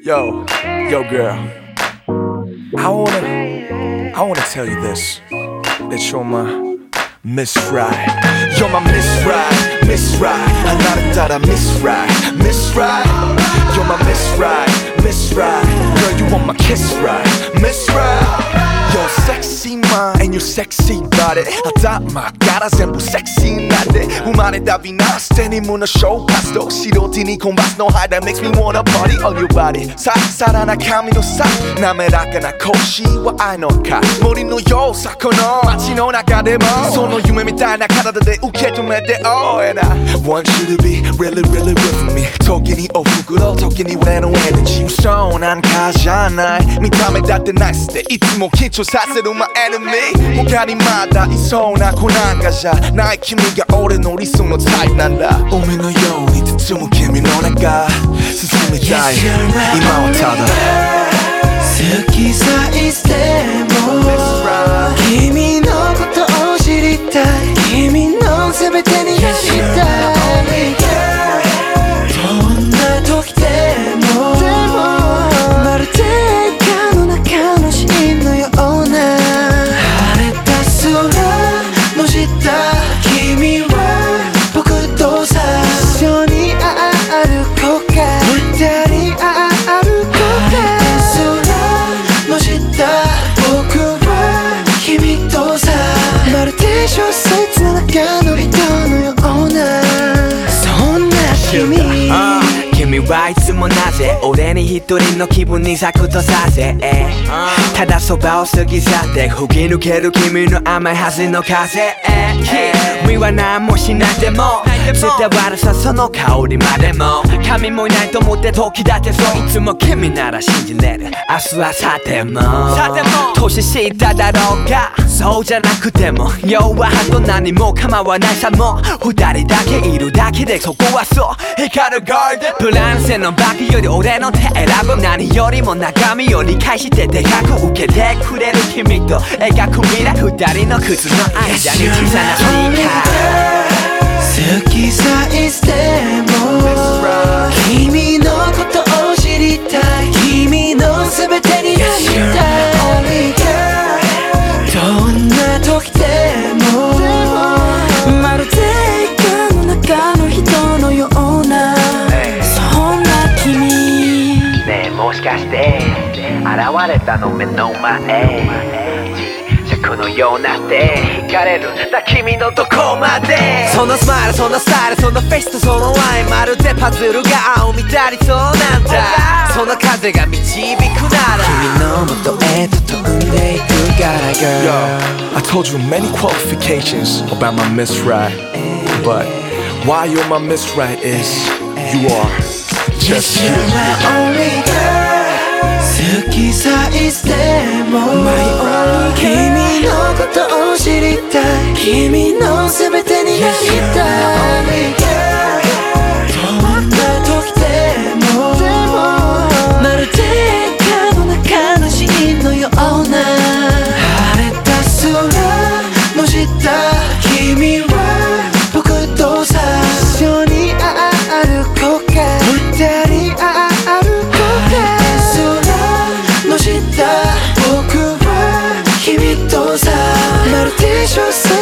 Yo, girl. I wanna tell you this. That you're my Miss Right. You're my Miss Right, Miss Right. 나를 따라 Miss Right, Miss Right. You're my Miss Right, Miss Right. Girl, you want my kiss right, Miss Right. Your sexy mind and your sexy body 頭から全部セクシーなんで生まれた美なステニムのショーパスと白 T にコンバスのハイthat makes me wanna party on your body さらな髪のさ滑らかな腰は愛のか森のようさこの街の中でもその夢みたいな体で受け止めて Oh and I want you to be really really with me 時におふくろ時に俺のエネジーそうなんかじゃない見た目だってナイスでいつも緊張させる my enemy 他にまだいそうな子なんかじゃない君が俺の理想のタイプなんだ海のように包む君の中進みたい今はただ好きさえしても君のことを知りたい君の全てになりたいどんな時でもまるで映画の中のシーンのような晴れた空の下君は僕とさ一緒に歩こうか二人歩こうか空の下僕は君とさまるで小説の中の人のようなそんな君君はいつもなぜ俺に一人の気分に咲くとさせただそばを過ぎ去って吹き抜ける君の甘いはずの風君は何もしないでも絶対悪さその香りまでも神もいないと思って時だってそういつも君なら信じれる明日はさても年下だろうがそうじゃなくても弱はと何も構わないさもう二人だけいるだけでそこはそう光るガーデンプランセのバッグより俺の手選ぶ何よりも中身を理解してでかく受けてくれる君と描く未来二人の靴の間に小さなスニーカー好きさえしても君のことを知りたい君の全てになりたいどんな時でもまるで映画の中の人のようなそんな君ねえもしかして現れたの目の前このようなって惹かれるな君のどこまでそのスマイルそのスタイルそのフェイスとそのラインまるでパズルが青みたりそうなんだその風が導くなら君の元へと飛んでいくから Girl Yo, I told you many qualifications about my Miss Right But why you're my Miss Right is You are just you You're my only girl 好きさえしても君のことを知りたい君の全てになりたいどんな時でもまるで映画の中のシーンのような晴れた空の下君は僕とさ一緒に歩こうか二人歩こうか僕は君とさまるで小説